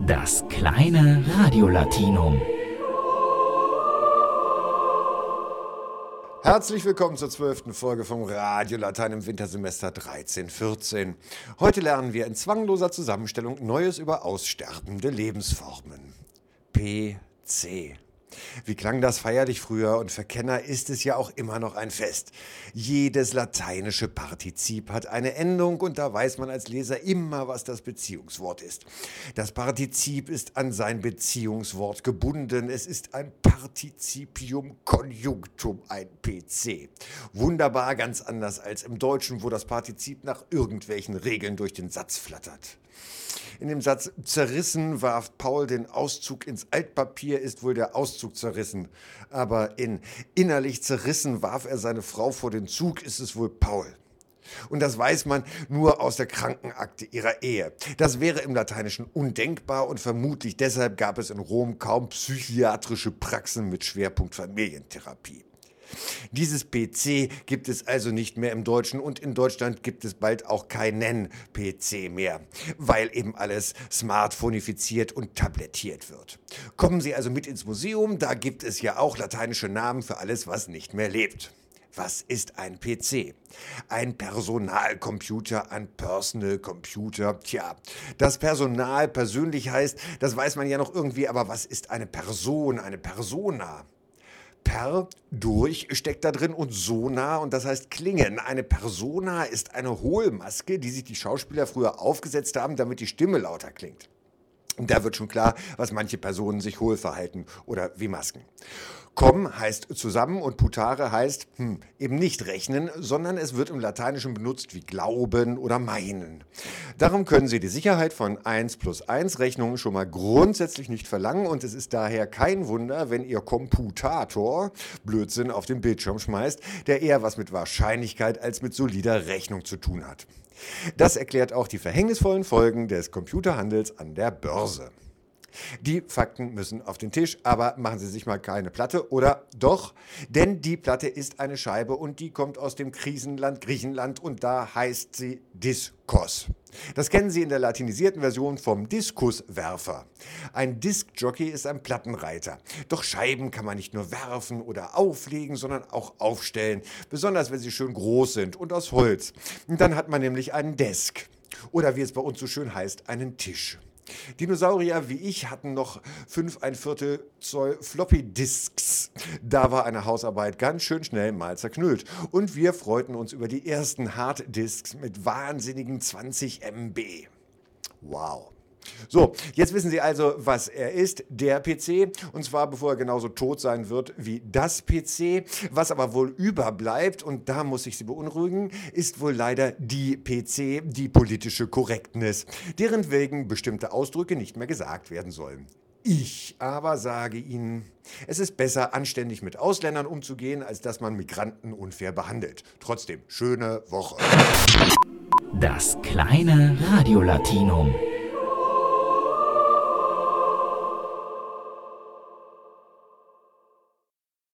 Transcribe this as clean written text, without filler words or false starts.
Das kleine Radiolatinum. Herzlich willkommen zur 12. Folge vom Radio Latein im Wintersemester 13/14. Heute lernen wir in zwangloser Zusammenstellung Neues über aussterbende Lebensformen. PC. Wie klang das feierlich früher, und für Kenner ist es ja auch immer noch ein Fest. Jedes lateinische Partizip hat eine Endung und da weiß man als Leser immer, was das Beziehungswort ist. Das Partizip ist an sein Beziehungswort gebunden. Es ist ein Partizipium Conjunctum, ein PC. Wunderbar, ganz anders als im Deutschen, wo das Partizip nach irgendwelchen Regeln durch den Satz flattert. In dem Satz "zerrissen warf Paul den Auszug ins Altpapier" ist wohl der Auszug zerrissen. Aber in "innerlich zerrissen warf er seine Frau vor den Zug" ist es wohl Paul. Und das weiß man nur aus der Krankenakte ihrer Ehe. Das wäre im Lateinischen undenkbar und vermutlich deshalb gab es in Rom kaum psychiatrische Praxen mit Schwerpunkt Familientherapie. Dieses PC gibt es also nicht mehr im Deutschen und in Deutschland gibt es bald auch keinen PC mehr, weil eben alles smartphonifiziert und tablettiert wird. Kommen Sie also mit ins Museum, da gibt es ja auch lateinische Namen für alles, was nicht mehr lebt. Was ist ein PC? Ein Personalcomputer, ein Personal Computer. Tja, dass Personal persönlich heißt, das weiß man ja noch irgendwie, aber was ist eine Person, eine Persona? Per, durch, steckt da drin und Sona, und das heißt klingen. Eine Persona ist eine Hohlmaske, die sich die Schauspieler früher aufgesetzt haben, damit die Stimme lauter klingt. Und da wird schon klar, was manche Personen sich hohl verhalten oder wie Masken. Com heißt zusammen und putare heißt eben nicht rechnen, sondern es wird im Lateinischen benutzt wie glauben oder meinen. Darum können Sie die Sicherheit von 1 + 1 Rechnungen schon mal grundsätzlich nicht verlangen, und es ist daher kein Wunder, wenn Ihr Komputator Blödsinn auf den Bildschirm schmeißt, der eher was mit Wahrscheinlichkeit als mit solider Rechnung zu tun hat. Das erklärt auch die verhängnisvollen Folgen des Computerhandels an der Börse. Die Fakten müssen auf den Tisch, aber machen Sie sich mal keine Platte, oder doch? Denn die Platte ist eine Scheibe und die kommt aus dem Krisenland Griechenland und da heißt sie Diskos. Das kennen Sie in der latinisierten Version vom Diskuswerfer. Ein Diskjockey ist ein Plattenreiter. Doch Scheiben kann man nicht nur werfen oder auflegen, sondern auch aufstellen, besonders wenn sie schön groß sind und aus Holz. Und dann hat man nämlich einen Desk oder wie es bei uns so schön heißt, einen Tisch. Dinosaurier wie ich hatten noch 5¼ Zoll Floppy-Disks. Da war eine Hausarbeit ganz schön schnell mal zerknüllt. Und wir freuten uns über die ersten Harddisks mit wahnsinnigen 20 MB. Wow. So, jetzt wissen Sie also, was er ist, der PC, und zwar bevor er genauso tot sein wird wie das PC. Was aber wohl überbleibt, und da muss ich Sie beunruhigen, ist wohl leider die PC, die politische Korrektness, deren wegen bestimmte Ausdrücke nicht mehr gesagt werden sollen. Ich aber sage Ihnen, es ist besser, anständig mit Ausländern umzugehen, als dass man Migranten unfair behandelt. Trotzdem, schöne Woche. Das kleine Radiolatinum.